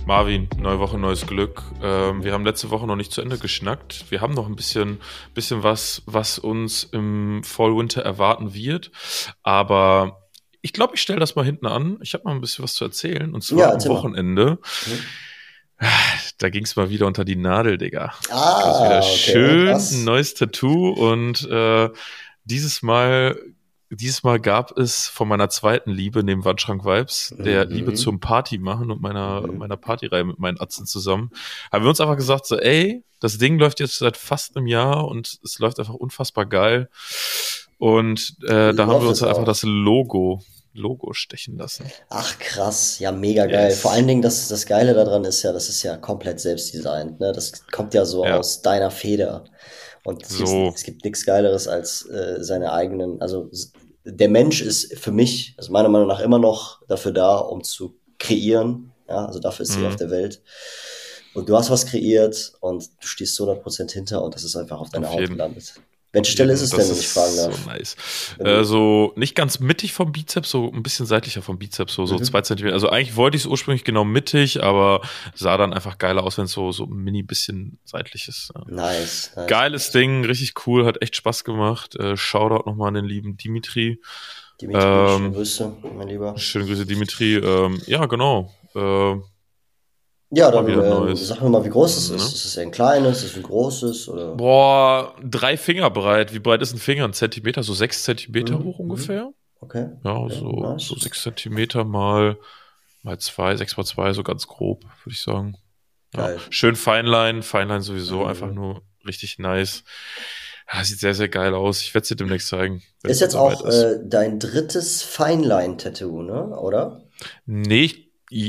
Marvin, neue Woche, neues Glück. Wir haben letzte Woche noch nicht zu Ende geschnackt. Wir haben noch ein bisschen was uns im Fall-Winter erwarten wird. Aber ich glaube, ich stelle das mal hinten an. Ich habe mal ein bisschen was zu erzählen. Und zwar am Wochenende. Da ging es mal wieder unter die Nadel, Digga. Das ist wieder Okay, schön, krass. ein neues Tattoo. Und dieses Mal gab es von meiner zweiten Liebe, neben Wandschrank-Vibes, der Liebe zum Party machen und meiner Partyreihe mit meinen Atzen zusammen, haben wir uns einfach gesagt, so, ey, das Ding läuft jetzt seit fast einem Jahr und es läuft einfach unfassbar geil. Und da haben wir uns einfach das Logo stechen lassen. Ach krass, ja, mega geil. Vor allen Dingen, das Geile daran ist ja, das ist ja komplett selbst designt, ne? Das kommt ja so aus deiner Feder. Und es gibt nichts Geileres als seine eigenen, also der Mensch ist für mich, also meiner Meinung nach immer noch dafür da, um zu kreieren. Ja, also dafür ist sie auf der Welt. Und du hast was kreiert und du stehst zu 100% hinter und das ist einfach auf deiner Haut gelandet. Welche Stelle ist es denn, wenn ich fragen darf? So nice. So nicht ganz mittig vom Bizeps, so ein bisschen seitlicher vom Bizeps, so 2 Zentimeter. Also eigentlich wollte ich es ursprünglich genau mittig, aber sah dann einfach geiler aus, wenn es so ein mini bisschen seitlich ist. Nice. Geiles Ding, richtig cool, hat echt Spaß gemacht. Shoutout nochmal an den lieben Dimitri. Schöne Grüße, mein Lieber. Schöne Grüße, Dimitri. Ja, genau. Ja, dann sag mir mal, wie groß es ist. Ist es ein kleines, ist es ein großes? Oder? Boah, 3 Finger breit. Wie breit ist ein Finger? Ein Zentimeter? So 6 Zentimeter hoch ungefähr? Okay. Ja, okay, so 6 Zentimeter mal 2, 6 mal 2, so ganz grob, würde ich sagen. Ja. Schön Feinline sowieso, einfach nur richtig nice. Ja, sieht sehr, sehr geil aus. Ich werde es dir demnächst zeigen. Ist jetzt auch dein drittes Feinline-Tattoo, ne? Oder? Nee,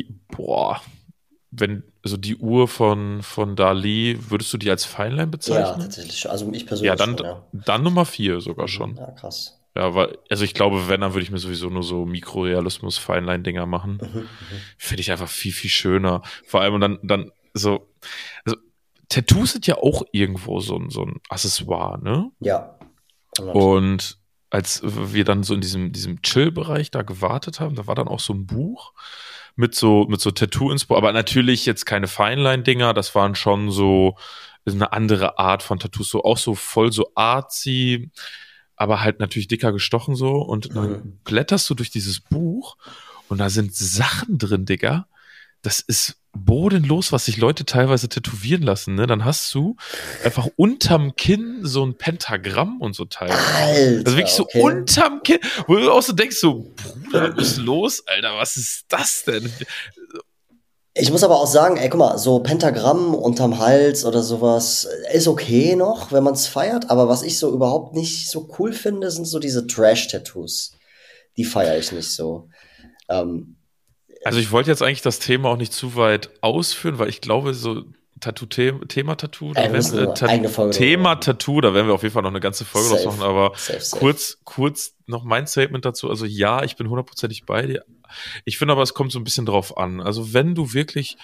also die Uhr von Dali, würdest du die als Feinline bezeichnen? Ja, tatsächlich. Also ich persönlich dann Nummer 4 sogar schon. Ja, krass. Ja, also ich glaube, wenn, dann würde ich mir sowieso nur so Mikrorealismus-Feinline-Dinger machen. Finde ich einfach viel, viel schöner. Vor allem dann so, also Tattoos sind ja auch irgendwo so ein Accessoire, ne? Ja. Und als wir dann so in diesem Chill-Bereich da gewartet haben, da war dann auch so ein Buch mit so Tattoo-Inspo, aber natürlich jetzt keine Feinline-Dinger, das waren schon so eine andere Art von Tattoos, so auch so voll so artsy, aber halt natürlich dicker gestochen so und dann blätterst du durch dieses Buch und da sind Sachen drin, Digga. Das ist bodenlos, was sich Leute teilweise tätowieren lassen, ne? Dann hast du einfach unterm Kinn so ein Pentagramm und so teilweise. Alter, also wirklich so unterm Kinn, wo du auch so denkst, so, Bruder, was ist los, Alter, was ist das denn? Ich muss aber auch sagen, ey, guck mal, so Pentagramm unterm Hals oder sowas ist okay noch, wenn man es feiert, aber was ich so überhaupt nicht so cool finde, sind so diese Trash-Tattoos. Die feiere ich nicht so. Also ich wollte jetzt eigentlich das Thema auch nicht zu weit ausführen, weil ich glaube, so Thema Tattoo, da werden wir auf jeden Fall noch eine ganze Folge draus machen, aber kurz noch mein Statement dazu. Also ja, ich bin 100%ig bei dir. Ich finde aber, es kommt so ein bisschen drauf an. Also wenn du wirklich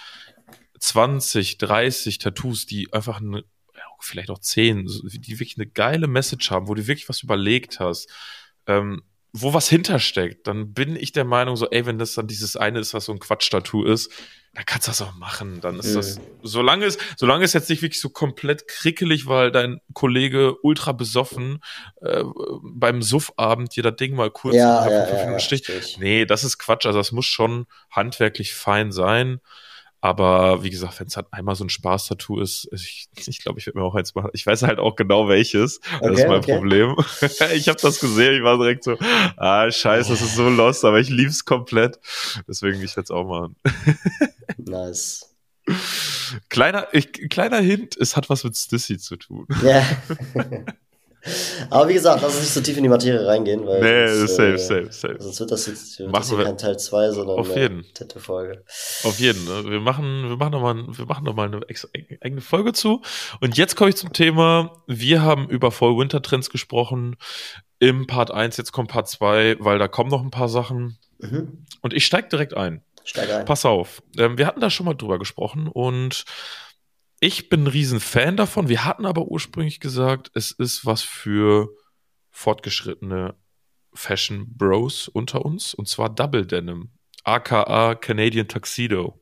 20, 30 Tattoos, die einfach vielleicht auch 10, die wirklich eine geile Message haben, wo du wirklich was überlegt hast, wo was hintersteckt, dann bin ich der Meinung so, ey, wenn das dann dieses eine ist, was so ein Quatsch-Tattoo ist, dann kannst du das auch machen. Dann ist das, solange es jetzt nicht wirklich so komplett krickelig, weil dein Kollege ultra besoffen beim Suffabend dir das Ding mal kurz innerhalb von 5 Minuten sticht. Nee, das ist Quatsch. Also das muss schon handwerklich fein sein. Aber wie gesagt, wenn es halt einmal so ein Spaß-Tattoo ist, ich glaube, ich werde mir auch eins machen. Ich weiß halt auch genau welches. Das ist mein Problem. Ich habe das gesehen, ich war direkt so, scheiße, das ist so lost, aber ich lieb's komplett. Deswegen, ich werde es auch machen. Nice. Kleiner Hint, es hat was mit Stissy zu tun. Ja. Aber wie gesagt, lass uns nicht so tief in die Materie reingehen, weil safe. Sonst wird das jetzt kein Teil 2, sondern eine Tattoo-Folge. Auf jeden, ne? Wir machen noch mal eine eigene Folge zu. Und jetzt komme ich zum Thema, wir haben über Fall-Winter-Trends gesprochen im Part 1, jetzt kommt Part 2, weil da kommen noch ein paar Sachen. Und ich steige direkt ein. Pass auf, wir hatten da schon mal drüber gesprochen und ich bin ein riesen Fan davon. Wir hatten aber ursprünglich gesagt, es ist was für fortgeschrittene Fashion Bros unter uns, und zwar Double Denim, aka Canadian Tuxedo.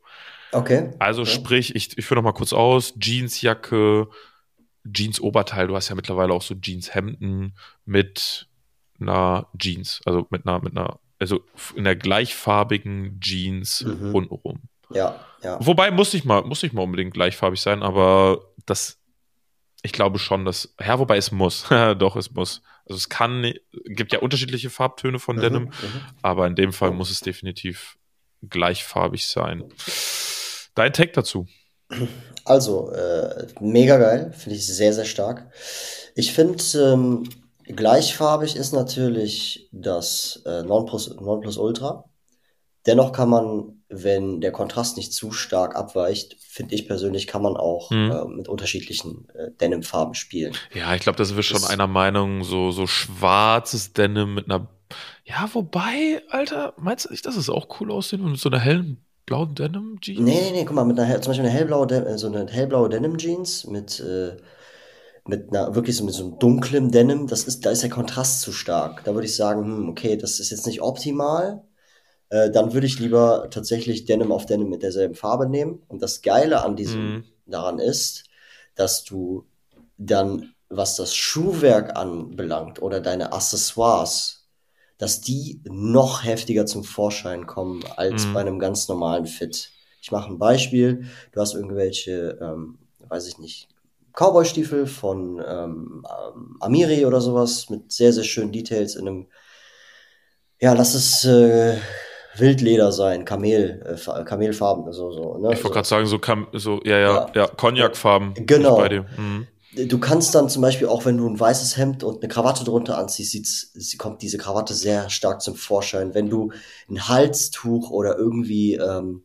Okay. Also sprich, ich führe noch mal kurz aus, Jeansjacke, Jeans-Oberteil, du hast ja mittlerweile auch so Jeans-Hemden mit einer Jeans, also also in der gleichfarbigen Jeans untenrum. Ja, ja. Wobei muss nicht mal unbedingt gleichfarbig sein, aber ich glaube schon, wobei es muss. Doch, es muss. Also gibt ja unterschiedliche Farbtöne von Denim, aber in dem Fall muss es definitiv gleichfarbig sein. Dein Take dazu? Also, mega geil, finde ich sehr, sehr stark. Ich finde, gleichfarbig ist natürlich das Nonplusultra. Dennoch kann man, wenn der Kontrast nicht zu stark abweicht, finde ich persönlich, kann man auch mit unterschiedlichen Denim-Farben spielen. Ja, ich glaube, da sind wir schon einer Meinung, so schwarzes Denim mit einer. Ja, wobei, Alter, meinst du nicht, dass es auch cool aussieht mit so einer hellen blauen Denim-Jeans? Nee, guck mal, zum Beispiel so eine hellblaue Denim-Jeans mit einer, wirklich so mit so einem dunklen Denim, da ist der Kontrast zu stark. Da würde ich sagen, okay, das ist jetzt nicht optimal. Dann würde ich lieber tatsächlich Denim auf Denim mit derselben Farbe nehmen. Und das Geile an daran ist, dass du dann, was das Schuhwerk anbelangt oder deine Accessoires, dass die noch heftiger zum Vorschein kommen als bei einem ganz normalen Fit. Ich mache ein Beispiel. Du hast irgendwelche, weiß ich nicht, Cowboy-Stiefel von Amiri oder sowas mit sehr, sehr schönen Details in einem, ja, lass es Wildleder sein, Kamelfarben, so, ne? Ich wollte gerade sagen, ja, Cognac-Farben. Genau. Bei dir. Du kannst dann zum Beispiel auch, wenn du ein weißes Hemd und eine Krawatte drunter anziehst, kommt diese Krawatte sehr stark zum Vorschein. Wenn du ein Halstuch oder irgendwie,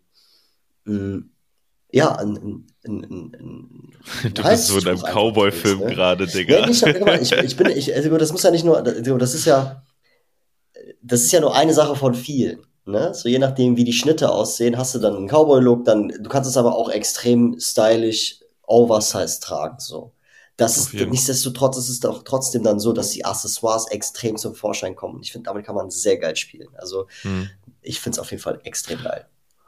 ja, ein Du bist so in einem Cowboy-Film ne? gerade, Digga. Nee, also das muss ja nicht nur, das ist ja nur eine Sache von vielen. Ne? So je nachdem, wie die Schnitte aussehen, hast du dann einen Cowboy-Look, du kannst es aber auch extrem stylisch oversized tragen. So. Nichtsdestotrotz ist es doch trotzdem dann so, dass die Accessoires extrem zum Vorschein kommen. Ich finde, damit kann man sehr geil spielen. Also ich finde es auf jeden Fall extrem geil.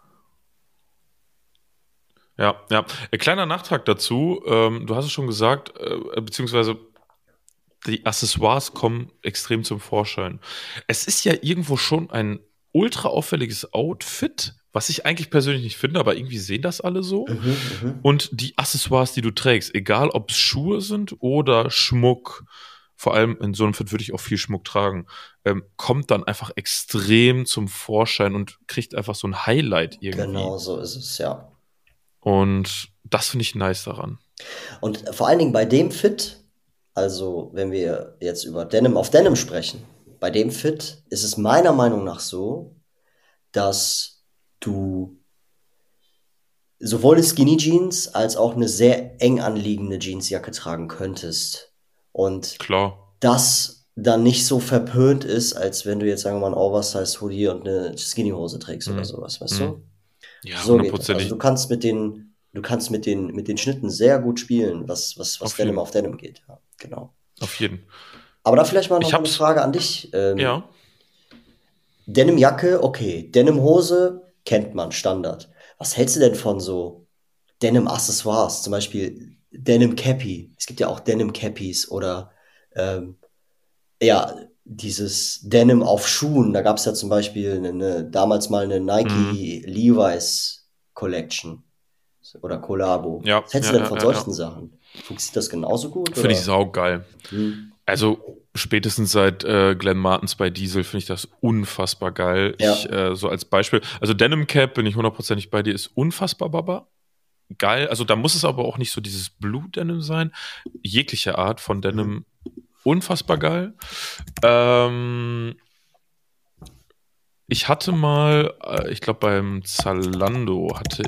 Ja. Kleiner Nachtrag dazu. Du hast es schon gesagt, beziehungsweise die Accessoires kommen extrem zum Vorschein. Es ist ja irgendwo schon ein ultra auffälliges Outfit, was ich eigentlich persönlich nicht finde, aber irgendwie sehen das alle so. Und die Accessoires, die du trägst, egal ob es Schuhe sind oder Schmuck, vor allem in so einem Fit würde ich auch viel Schmuck tragen, kommt dann einfach extrem zum Vorschein und kriegt einfach so ein Highlight irgendwie. Genau so ist es, ja. Und das finde ich nice daran. Und vor allen Dingen bei dem Fit, also wenn wir jetzt über Denim auf Denim sprechen, bei dem Fit ist es meiner Meinung nach so, dass du sowohl eine Skinny Jeans als auch eine sehr eng anliegende Jeansjacke tragen könntest. Und das dann nicht so verpönt ist, als wenn du jetzt, sagen wir mal, ein Oversized Hoodie und eine Skinny Hose trägst oder sowas, weißt du? Ja, so geht das. Also du kannst mit den Schnitten sehr gut spielen, was Denim auf Denim geht. Ja, genau. Auf jeden. Aber da vielleicht mal noch eine Frage an dich. Ja. Denim-Jacke, okay. Denim-Hose kennt man, Standard. Was hältst du denn von so Denim-Accessoires? Zum Beispiel Denim-Cappy. Es gibt ja auch Denim-Cappies oder dieses Denim auf Schuhen. Da gab es ja zum Beispiel damals mal eine Nike Levi's Collection oder Collabo. Ja, Was hältst du denn von solchen Sachen? Funktioniert das genauso gut? Finde ich saugeil. Also spätestens seit Glenn Martens bei Diesel finde ich das unfassbar geil. Ja. So als Beispiel, also Denim Cap, bin ich 100% bei dir, ist unfassbar Baba. Geil, also da muss es aber auch nicht so dieses Blue Denim sein. Jegliche Art von Denim, unfassbar geil. Ich hatte mal, ich glaube beim Zalando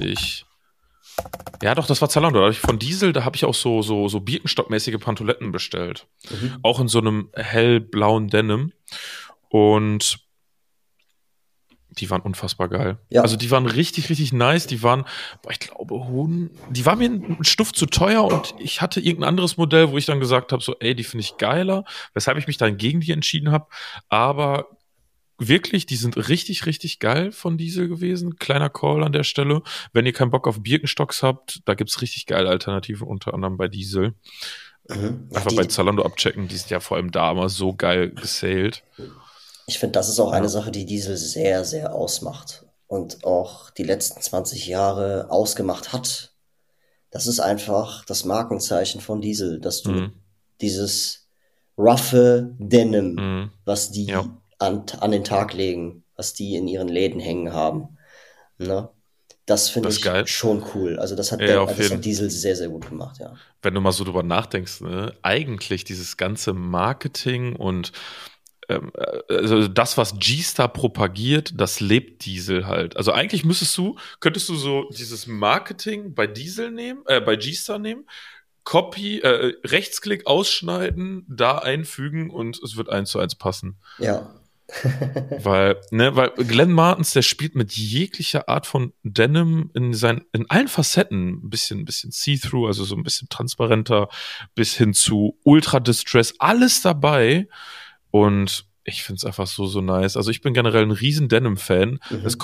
ja doch, das war Zalando, da habe ich von Diesel, da habe ich auch so Birkenstock-mäßige Pantoletten bestellt. Auch in so einem hellblauen Denim. Und die waren unfassbar geil. Ja. Also die waren richtig, richtig nice. Die waren, ich glaube, die waren mir ein Stuft zu teuer und ich hatte irgendein anderes Modell, wo ich dann gesagt habe, so, ey, die finde ich geiler, weshalb ich mich dann gegen die entschieden habe. Aber wirklich, die sind richtig, richtig geil von Diesel gewesen. Kleiner Call an der Stelle. Wenn ihr keinen Bock auf Birkenstocks habt, da gibt's richtig geile Alternativen, unter anderem bei Diesel. Einfach bei Zalando abchecken, die sind ja vor allem da immer so geil gesailt. Ich finde, das ist auch eine Sache, die Diesel sehr, sehr ausmacht und auch die letzten 20 Jahre ausgemacht hat. Das ist einfach das Markenzeichen von Diesel, dass du dieses roughe Denim, was die an den Tag legen, was die in ihren Läden hängen haben, ne? Das finde ich geil. Schon cool. Also das hat Diesel sehr, sehr gut gemacht, ja. Wenn du mal so drüber nachdenkst, ne? Eigentlich dieses ganze Marketing und also das, was G-Star propagiert, das lebt Diesel halt. Also eigentlich könntest du so dieses Marketing bei Diesel nehmen, bei G-Star nehmen, Copy, Rechtsklick ausschneiden, da einfügen und es wird 1:1 passen. Ja. weil Glenn Martens, der spielt mit jeglicher Art von Denim in allen Facetten, ein bisschen see-through, also so ein bisschen transparenter, bis hin zu Ultra-Distress, alles dabei. Und ich finde es einfach so nice. Also ich bin generell ein riesen Denim-Fan.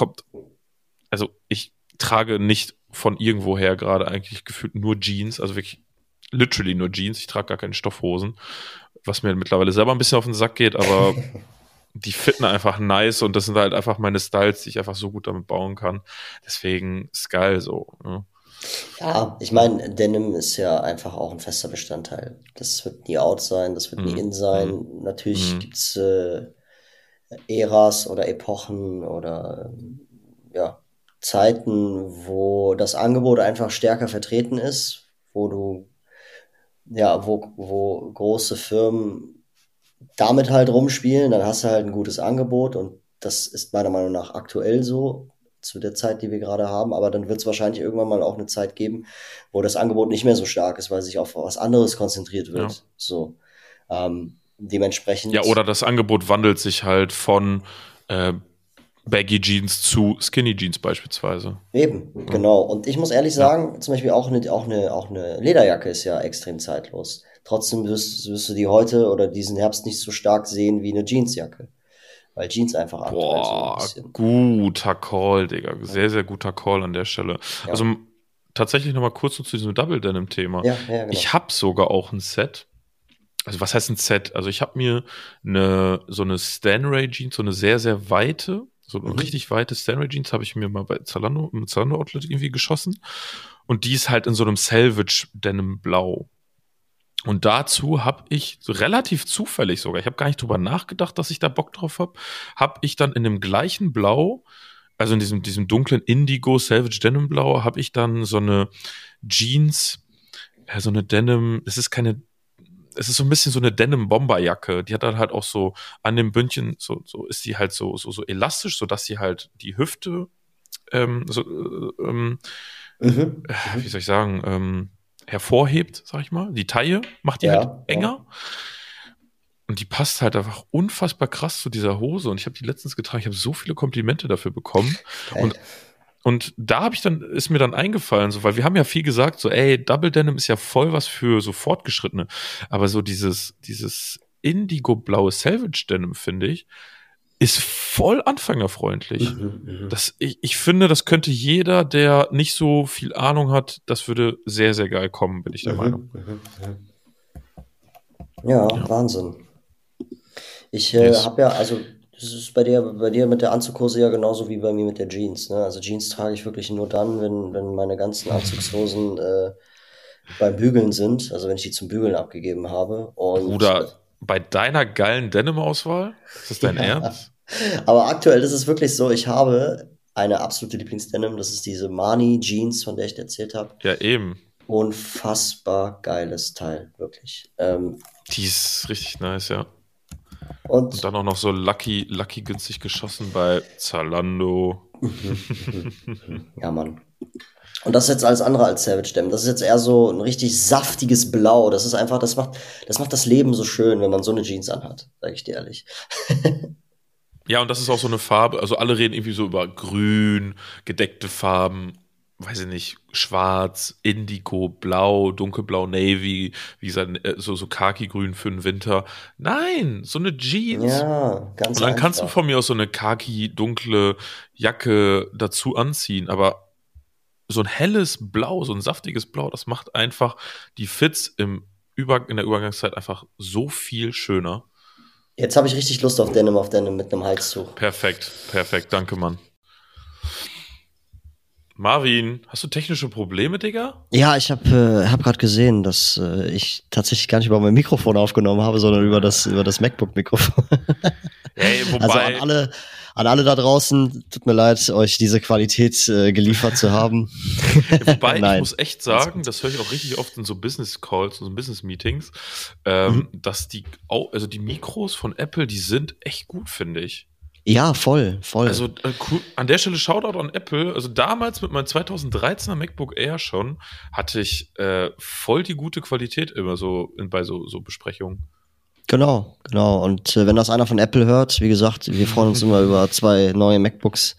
Ich trage nicht von irgendwoher gerade eigentlich gefühlt nur Jeans, also wirklich literally nur Jeans. Ich trage gar keine Stoffhosen, was mir mittlerweile selber ein bisschen auf den Sack geht, aber die fitten einfach nice und das sind halt einfach meine Styles, die ich einfach so gut damit bauen kann. Deswegen ist geil so. Ne? Ja, ich meine, Denim ist ja einfach auch ein fester Bestandteil. Das wird nie out sein, das wird nie in sein. Natürlich gibt's Äras oder Epochen oder Zeiten, wo das Angebot einfach stärker vertreten ist, wo große Firmen damit halt rumspielen, dann hast du halt ein gutes Angebot und das ist meiner Meinung nach aktuell so zu der Zeit, die wir gerade haben, aber dann wird es wahrscheinlich irgendwann mal auch eine Zeit geben, wo das Angebot nicht mehr so stark ist, weil sich auf was anderes konzentriert wird. Ja. So, dementsprechend. Ja, oder das Angebot wandelt sich halt von Baggy Jeans zu Skinny Jeans beispielsweise. Eben, genau. Und ich muss ehrlich sagen, zum Beispiel auch eine Lederjacke ist ja extrem zeitlos. Trotzdem wirst du die heute oder diesen Herbst nicht so stark sehen wie eine Jeansjacke. Weil Jeans einfach aktuell so ein bisschen. Guter Call, Digga. Sehr, sehr guter Call an der Stelle. Ja. Also tatsächlich nochmal kurz zu diesem Double Denim-Thema. Ja, genau. Ich habe sogar auch ein Set. Also was heißt ein Set? Also ich habe mir so eine Stan Ray Jeans, so eine sehr, sehr weite, so eine richtig weite Stan Ray Jeans habe ich mir mal bei Zalando, im Zalando Outlet irgendwie geschossen. Und die ist halt in so einem Salvage Denim Blau. Und dazu habe ich so relativ zufällig sogar, ich habe gar nicht drüber nachgedacht, dass ich da Bock drauf habe ich dann in dem gleichen Blau, also in diesem dunklen Indigo Salvage Denim Blau, habe ich dann so eine Jeans, so eine Denim, es ist so ein bisschen so eine Denim-Bomberjacke. Die hat dann halt auch so an dem Bündchen, so ist die halt so elastisch, sodass sie halt die Hüfte, wie soll ich sagen, hervorhebt, sag ich mal. Die Taille macht die halt enger. Ja. Und die passt halt einfach unfassbar krass zu dieser Hose. Und ich habe die letztens getragen. Ich habe so viele Komplimente dafür bekommen. Und da ist mir dann eingefallen, so, weil wir haben ja viel gesagt, so, ey, Double Denim ist ja voll was für so Fortgeschrittene. Aber so dieses Indigo-blaue Salvage Denim, finde ich, ist voll anfängerfreundlich. Ich finde, das könnte jeder, der nicht so viel Ahnung hat, das würde sehr, sehr geil kommen, bin ich der Meinung. Ja, Wahnsinn. Ich habe ja, also das ist bei dir mit der Anzughose ja genauso wie bei mir mit der Jeans. Ne? Also Jeans trage ich wirklich nur dann, wenn meine ganzen Anzugshosen beim Bügeln sind, also wenn ich die zum Bügeln abgegeben habe. Und Bruder, bei deiner geilen Denim-Auswahl? Ist das dein Ernst? Aber aktuell ist es wirklich so, ich habe eine absolute Lieblingsdenim, das ist diese Marni Jeans, von der ich dir erzählt habe. Ja, eben. Unfassbar geiles Teil, wirklich. Die ist richtig nice, ja. Und dann auch noch so lucky günstig geschossen bei Zalando. Ja, Mann. Und das ist jetzt alles andere als Savage Denim. Das ist jetzt eher so ein richtig saftiges Blau. Das ist einfach, das macht das Leben so schön, wenn man so eine Jeans anhat, sage ich dir ehrlich. Ja, und das ist auch so eine Farbe, also alle reden irgendwie so über grün, gedeckte Farben, weiß ich nicht, schwarz, Indigo, blau, dunkelblau, Navy, wie gesagt, so Khaki-grün für den Winter. Nein, so eine Jeans. Ja, ganz Und dann kannst du einfach. von mir aus so eine Khaki-dunkle Jacke dazu anziehen, aber so ein helles Blau, so ein saftiges Blau, das macht einfach die Fits in der Übergangszeit einfach so viel schöner. Jetzt habe ich richtig Lust auf Denim mit einem Halstuch. Perfekt, danke, Mann. Marvin, hast du technische Probleme, Digga? Ja, ich hab gerade gesehen, dass ich tatsächlich gar nicht über mein Mikrofon aufgenommen habe, sondern über das MacBook-Mikrofon. Hey, wobei, also an alle da draußen, tut mir leid, euch diese Qualität geliefert zu haben. Wobei, Nein, ich muss echt sagen, das höre ich auch richtig oft in so Business Calls, so Business Meetings, dass die Mikros von Apple, die sind echt gut, finde ich. Ja, voll. Also cool. An der Stelle Shoutout an Apple. Also damals mit meinem 2013er MacBook Air schon hatte ich voll die gute Qualität immer so bei so Besprechungen. Genau. Und wenn das einer von Apple hört, wie gesagt, wir freuen uns immer über 2 neue MacBooks.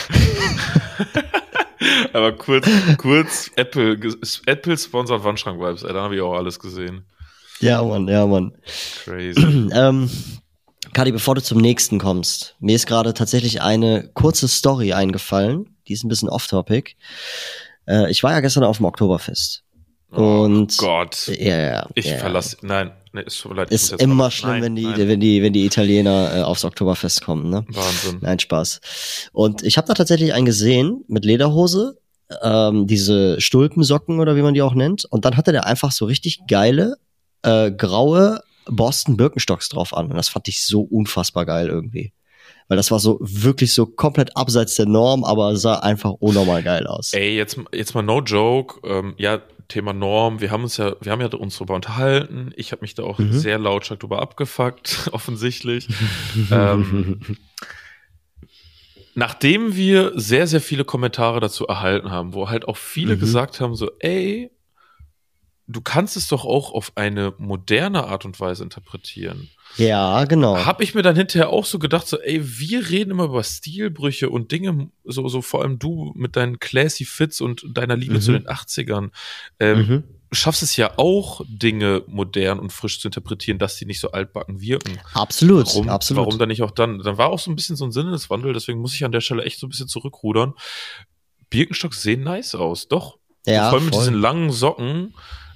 Aber kurz Apple sponsert Wandschrank-Vibes, da habe ich auch alles gesehen. Ja, Mann. Crazy. Kadi, bevor du zum nächsten kommst, mir ist gerade tatsächlich eine kurze Story eingefallen, die ist ein bisschen off-topic. Ich war ja gestern auf dem Oktoberfest. Und Gott. Ja. Verlasse. Nein, ist so leid. Ist immer schlimm, wenn die Italiener aufs Oktoberfest kommen, ne? Wahnsinn. Nein, Spaß. Und ich habe da tatsächlich einen gesehen mit Lederhose, diese Stulpensocken oder wie man die auch nennt. Und dann hatte der einfach so richtig geile, graue Boston Birkenstocks drauf an. Und das fand ich so unfassbar geil irgendwie. Weil das war so wirklich so komplett abseits der Norm, aber sah einfach unnormal geil aus. Ey, jetzt mal no joke. Ja, Thema Norm. Wir haben uns darüber unterhalten. Ich habe mich da auch sehr lautstark drüber abgefuckt, offensichtlich. Nachdem wir sehr, sehr viele Kommentare dazu erhalten haben, wo halt auch viele gesagt haben, so, ey, du kannst es doch auch auf eine moderne Art und Weise interpretieren. Ja, genau. Hab ich mir dann hinterher auch so gedacht, so, ey, wir reden immer über Stilbrüche und Dinge, so vor allem du mit deinen classy Fits und deiner Liebe zu den 80ern, schaffst es ja auch, Dinge modern und frisch zu interpretieren, dass die nicht so altbacken wirken. Absolut. Warum dann nicht auch dann? Dann war auch so ein bisschen so ein Sinneswandel, deswegen muss ich an der Stelle echt so ein bisschen zurückrudern. Birkenstocks sehen nice aus, doch. Ja, vor allem mit diesen langen Socken.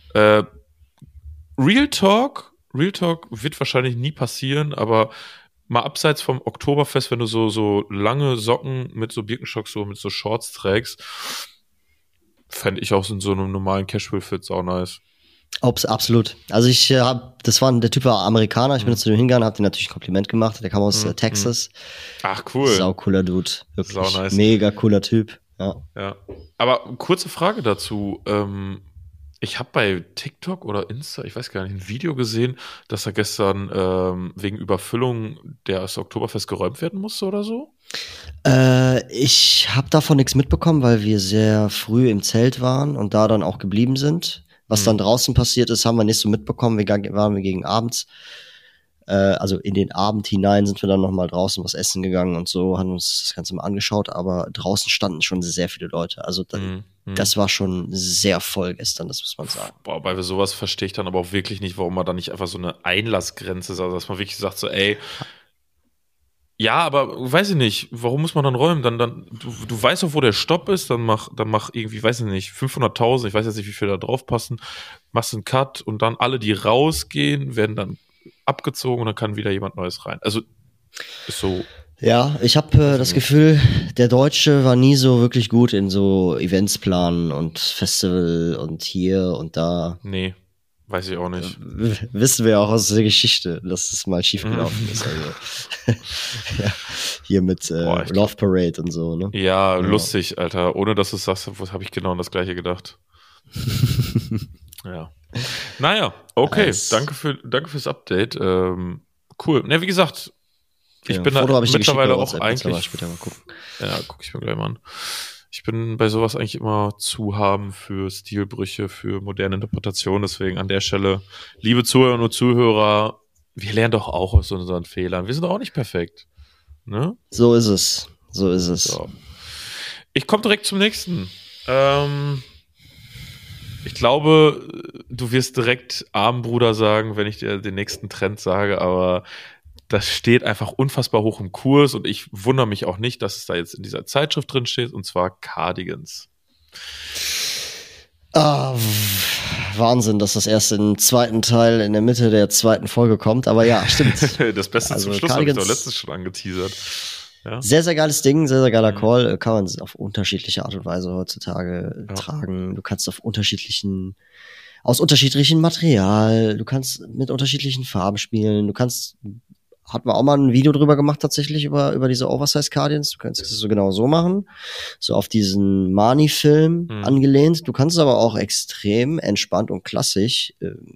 Real Talk wird wahrscheinlich nie passieren, aber mal abseits vom Oktoberfest, wenn du so lange Socken mit so Birkenstocks, mit so Shorts trägst, fände ich auch in so einem normalen Casual-Fit auch nice. Absolut. Also der Typ war Amerikaner, ich bin zu dem hingegangen, hab dir natürlich ein Kompliment gemacht, der kam aus Texas. Ach, cool. Sau cooler Dude, wirklich. Sau nice. Mega cooler Typ, ja. Aber kurze Frage dazu, ich habe bei TikTok oder Insta, ich weiß gar nicht, ein Video gesehen, dass er gestern wegen Überfüllung das Oktoberfest geräumt werden musste oder so? Ich habe davon nichts mitbekommen, weil wir sehr früh im Zelt waren und da dann auch geblieben sind. Was dann draußen passiert ist, haben wir nicht so mitbekommen. Waren wir gegen abends. Also in den Abend hinein sind wir dann nochmal draußen was essen gegangen und so, haben uns das Ganze mal angeschaut, aber draußen standen schon sehr viele Leute. Also das war schon sehr voll gestern, das muss man sagen. Boah, bei sowas verstehe ich dann aber auch wirklich nicht, warum man da nicht einfach so eine Einlassgrenze sagt, also dass man wirklich sagt so, ey, ja, aber weiß ich nicht, warum muss man dann räumen? Du weißt doch, wo der Stopp ist, dann mach irgendwie, weiß ich nicht, 500.000, ich weiß jetzt nicht, wie viel da drauf passen, machst einen Cut und dann alle, die rausgehen, werden dann abgezogen und dann kann wieder jemand Neues rein. Also ist so. Ja, ich habe das Gefühl, der Deutsche war nie so wirklich gut in so Events planen und Festival und hier und da. Nee, weiß ich auch nicht. Wissen wir auch aus der Geschichte, dass es mal schiefgelaufen ist. Also. Ja, hier mit Love Parade und so, ne? Ja, lustig, Alter. Ohne dass du es sagst, habe ich genau das Gleiche gedacht. Ja. Naja, okay. Nice. Danke fürs Update. Cool. Ne, wie gesagt, ich bin da mittlerweile auch eigentlich. Später mal gucken. Ja, gucke ich mir gleich mal an. Ich bin bei sowas eigentlich immer zu haben für Stilbrüche, für moderne Interpretationen. Deswegen an der Stelle, liebe Zuhörerinnen und Zuhörer, wir lernen doch auch aus unseren Fehlern. Wir sind doch auch nicht perfekt. Ne? So ist es. So. Ich komme direkt zum nächsten. Ich glaube, du wirst direkt Armbruder sagen, wenn ich dir den nächsten Trend sage, aber das steht einfach unfassbar hoch im Kurs und ich wundere mich auch nicht, dass es da jetzt in dieser Zeitschrift drin steht, und zwar Cardigans. Wahnsinn, dass das erst im zweiten Teil in der Mitte der zweiten Folge kommt, aber ja, stimmt. Das Beste zum Schluss habe ich doch letztens schon angeteasert. Ja. Sehr, sehr geiles Ding, sehr, sehr geiler Call. Kann man auf unterschiedliche Art und Weise heutzutage tragen. Du kannst aus unterschiedlichen Material, du kannst mit unterschiedlichen Farben spielen, hatten wir auch mal ein Video drüber gemacht tatsächlich über diese Oversize Cardigans. Du kannst es so genau so machen, so auf diesen Marni-Film angelehnt. Du kannst es aber auch extrem entspannt und klassisch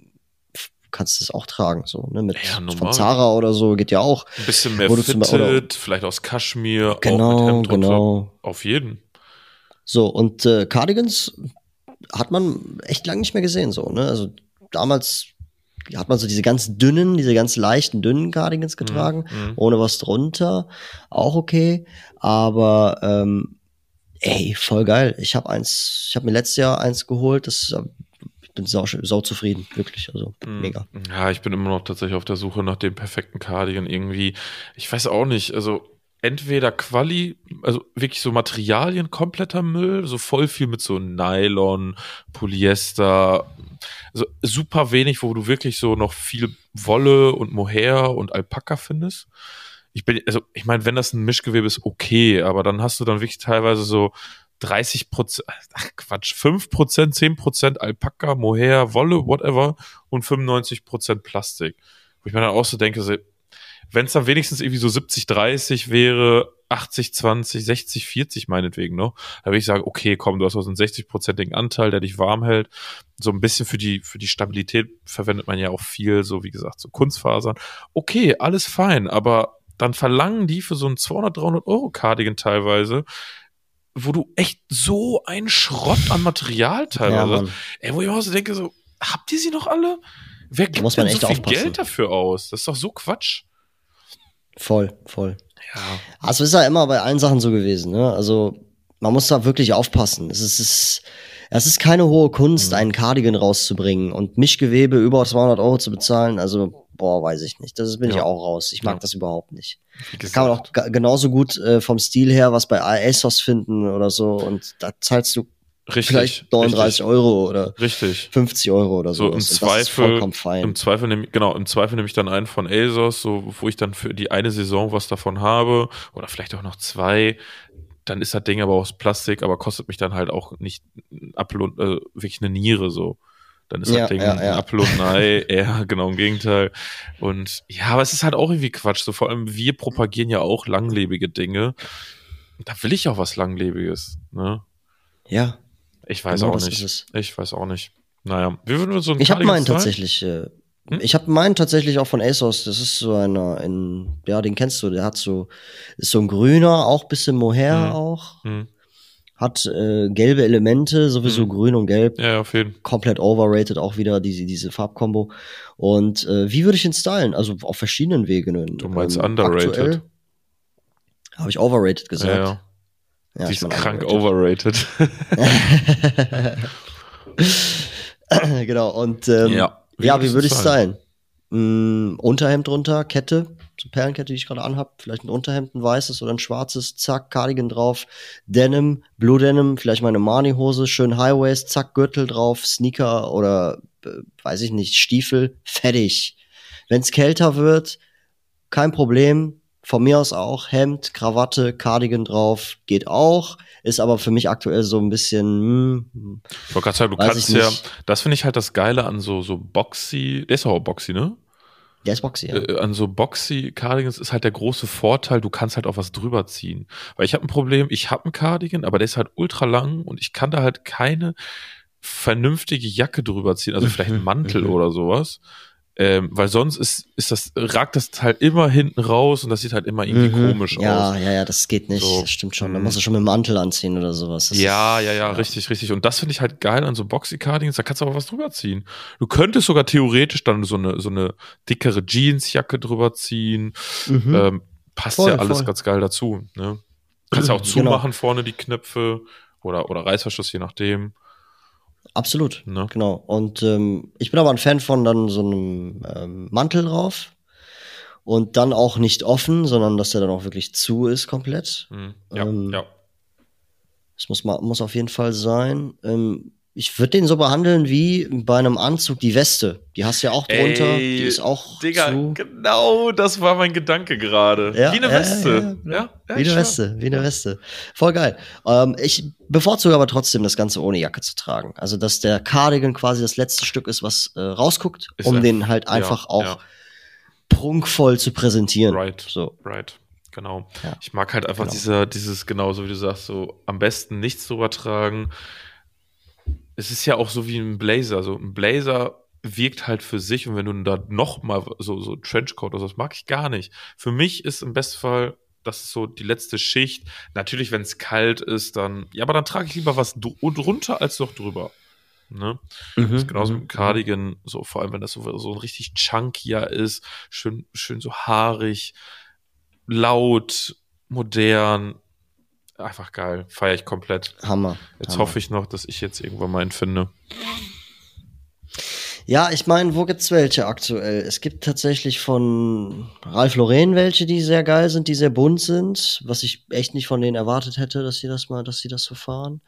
kannst es auch tragen, so, ne, von Zara oder so, geht ja auch. Ein bisschen mehr fitted, vielleicht aus Kaschmir, auch mit Hemd drunter. Auf jeden. So, und Cardigans hat man echt lange nicht mehr gesehen, so, ne, also damals hat man so diese ganz leichten, dünnen Cardigans getragen, ohne was drunter, auch okay, aber voll geil. Ich habe mir letztes Jahr eins geholt, ich bin sau zufrieden, wirklich, also mega. Ja, ich bin immer noch tatsächlich auf der Suche nach dem perfekten Cardigan irgendwie. Ich weiß auch nicht, also entweder also wirklich so Materialien, kompletter Müll, so voll viel mit so Nylon, Polyester, also super wenig, wo du wirklich so noch viel Wolle und Mohair und Alpaka findest. Ich meine, wenn das ein Mischgewebe ist, okay, aber dann hast du dann wirklich teilweise so 30%, 5%, 10% Alpaka, Mohair, Wolle, whatever und 95% Plastik. Wo ich mir dann auch so denke, wenn es dann wenigstens irgendwie so 70-30 wäre, 80-20, 60-40 meinetwegen noch, da würde ich sagen, okay, komm, du hast also einen 60%igen Anteil, der dich warm hält. So ein bisschen für die Stabilität verwendet man ja auch viel, so wie gesagt, so Kunstfasern. Okay, alles fein, aber dann verlangen die für so einen 200-300 Euro Cardigan teilweise, wo du echt so einen Schrott an Material teilweise hast. Wo ich auch so denke, so, habt ihr sie noch alle? Wer gibt denn so viel Geld dafür aus? Das ist doch so Quatsch. Voll. Ja. Also ist ja immer bei allen Sachen so gewesen, ne? Also man muss da wirklich aufpassen. Es ist keine hohe Kunst, einen Cardigan rauszubringen und Mischgewebe über 200 Euro zu bezahlen. Also, weiß ich nicht. Bin ich auch raus. Ich mag das überhaupt nicht. Da kann man auch genauso gut vom Stil her was bei ASOS finden oder so und da zahlst du vielleicht 39 Euro oder 50 Euro oder so. Im Zweifel nehme ich dann einen von ASOS, so, wo ich dann für die eine Saison was davon habe oder vielleicht auch noch 2. Dann ist das Ding aber aus Plastik, aber kostet mich dann halt auch nicht wirklich eine Niere so. Dann ist das Ding ein Apfel und ein Ei, genau im Gegenteil. Und ja, aber es ist halt auch irgendwie Quatsch. So, vor allem wir propagieren ja auch langlebige Dinge. Da will ich auch was Langlebiges, ne? Ja. Ich weiß auch nicht. Naja, wir würden so einen Ich habe meinen tatsächlich. Ich habe meinen tatsächlich auch von ASOS. Das ist so einer, den kennst du. Der ist so ein grüner, auch bisschen Mohair auch. Hat gelbe Elemente, sowieso grün und gelb. Ja, auf jeden Fall. Komplett overrated auch wieder, diese Farbkombo. Und wie würde ich ihn stylen? Also auf verschiedenen Wegen. Du meinst underrated? Habe ich overrated gesagt. Ja. Die ist krank overrated. Genau, und wie würde ich stylen? Unterhemd drunter, Kette, so Perlenkette, die ich gerade anhab, vielleicht ein Unterhemd, ein weißes oder ein schwarzes, zack, Cardigan drauf, Denim, Blue Denim, vielleicht meine Marni-Hose, schön High-Waist, zack, Gürtel drauf, Sneaker oder, weiß ich nicht, Stiefel, fertig. Wenn's kälter wird, kein Problem, von mir aus auch Hemd, Krawatte, Cardigan drauf, geht auch, ist aber für mich aktuell so ein bisschen, ich wollte gerade sagen, du kannst ja, das finde ich halt das Geile an so Boxy, der ist auch Boxy, ne? Der ist Boxy, ja. An so Boxy-Cardigans ist halt der große Vorteil, du kannst halt auch was drüber ziehen. Weil ich habe ein Problem, ich habe einen Cardigan, aber der ist halt ultra lang und ich kann da halt keine vernünftige Jacke drüber ziehen, also vielleicht einen Mantel oder sowas. Weil sonst ragt das halt immer hinten raus und das sieht halt immer irgendwie komisch aus. Ja, das geht nicht. So, das stimmt schon. Da musst du schon mit dem Mantel anziehen oder sowas. Ja, richtig. Und das finde ich halt geil an so Boxy-Cardigans, da kannst du aber was drüber ziehen. Du könntest sogar theoretisch dann so eine dickere Jeansjacke drüber ziehen. Passt ja alles ganz geil dazu. Ne? Kannst ja auch zumachen vorne die Knöpfe oder Reißverschluss, je nachdem. Absolut, ne? Genau. Und ich bin aber ein Fan von dann so einem Mantel drauf und dann auch nicht offen, sondern dass der dann auch wirklich zu ist komplett. Ja. Das muss auf jeden Fall sein. Ich würde den so behandeln wie bei einem Anzug die Weste. Die hast du ja auch drunter, die ist auch Digga, zu. Genau, das war mein Gedanke gerade. Ja, wie eine Weste. Ja, wie eine Weste. Voll geil. Ich bevorzuge aber trotzdem, das Ganze ohne Jacke zu tragen. Also, dass der Cardigan quasi das letzte Stück ist, was rausguckt, um den halt einfach auch prunkvoll zu präsentieren. Right. Genau. Ja. Ich mag halt einfach dieses, genauso wie du sagst, so am besten nichts drüber tragen. Es ist ja auch so wie ein Blazer. So ein Blazer wirkt halt für sich und wenn du da noch mal so Trenchcoat oder so, das mag ich gar nicht. Für mich ist im besten Fall, das ist so die letzte Schicht. Natürlich, wenn es kalt ist, dann, ja, aber dann trage ich lieber was drunter als noch drüber. Ne? Das ist genauso mit dem Cardigan, so vor allem, wenn das so ein richtig chunkier ist, schön so haarig, laut, modern. Einfach geil. Feiere ich komplett. Hammer. Jetzt hoffe ich noch, dass ich jetzt irgendwann mal einen finde. Ja, ich meine, wo gibt's welche aktuell? Es gibt tatsächlich von Ralph Lauren welche, die sehr geil sind, die sehr bunt sind, was ich echt nicht von denen erwartet hätte, dass sie das so fahren.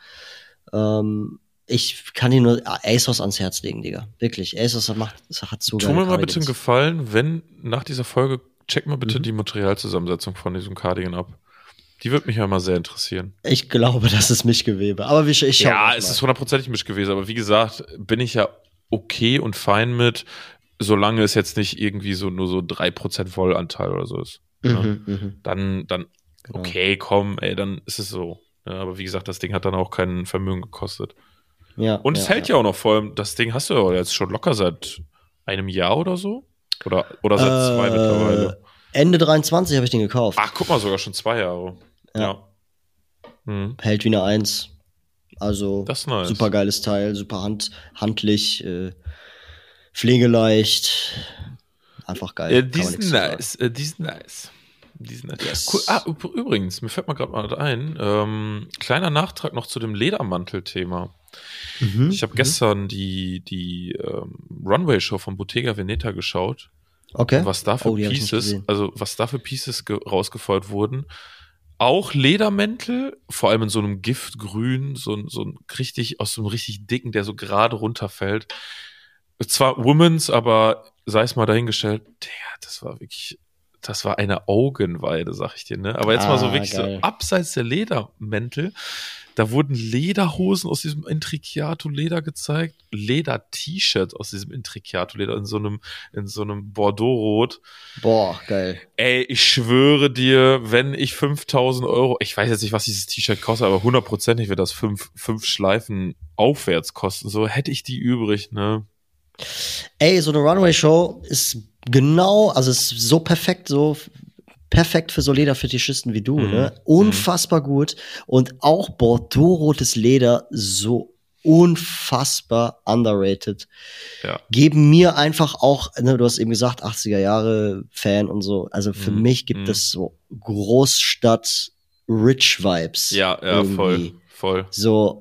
Ich kann dir nur ASOS ans Herz legen, Digga. Wirklich. ASOS hat so geil. Tu mir mal bitte einen Gefallen, wenn nach dieser Folge, check mal bitte die Materialzusammensetzung von diesem Cardigan ab. Die würde mich ja mal sehr interessieren. Ich glaube, das ist Mischgewebe. Aber ich schau ja, es ist 100%ig Mischgewebe. Aber wie gesagt, bin ich ja okay und fein mit, solange es jetzt nicht irgendwie nur so 3% Wollanteil oder so ist. Dann okay, komm, ey, dann ist es so. Ja, aber wie gesagt, das Ding hat dann auch kein Vermögen gekostet. Ja, und es hält ja auch noch, vor allem, das Ding hast du ja jetzt schon locker seit einem Jahr oder so? Oder seit 2 mittlerweile? Ende 23 habe ich den gekauft. Ach, guck mal, sogar schon 2 Jahre. Ja. Hält wie eine 1. Also, das ist nice. Super geiles Teil, super handlich, pflegeleicht. Einfach geil. Ja, die sind nice. Yes. Cool. Übrigens, mir fällt mal gerade mal ein, kleiner Nachtrag noch zu dem Ledermantel-Thema. Ich habe gestern die Runway-Show von Bottega Veneta geschaut. Okay. Was da für Pieces rausgefeuert wurden. Auch Ledermäntel, vor allem in so einem Giftgrün, so ein richtig, aus so einem richtig dicken, der so gerade runterfällt. Zwar Womans, aber sei es mal dahingestellt, das war eine Augenweide, sag ich dir, ne? Aber jetzt mal so wirklich geil. So abseits der Ledermäntel, da wurden Lederhosen aus diesem Intricciato-Leder gezeigt, Leder-T-Shirt aus diesem Intricciato-Leder in so einem Bordeaux-Rot. Boah, geil. Ey, ich schwöre dir, wenn ich 5.000 €, ich weiß jetzt nicht, was dieses T-Shirt kostet, aber 100%ig wird das 5 Schleifen aufwärts kosten, so hätte ich die übrig, ne? Ey, so eine Runway-Show ist ist so perfekt für so Lederfetischisten wie du, ne? Unfassbar gut. Und auch Bordeaux-rotes Leder so unfassbar underrated. Ja. Geben mir einfach auch, ne, du hast eben gesagt, 80er Jahre Fan und so. Also für mich gibt es so Großstadt-Rich-Vibes. Ja, voll. So,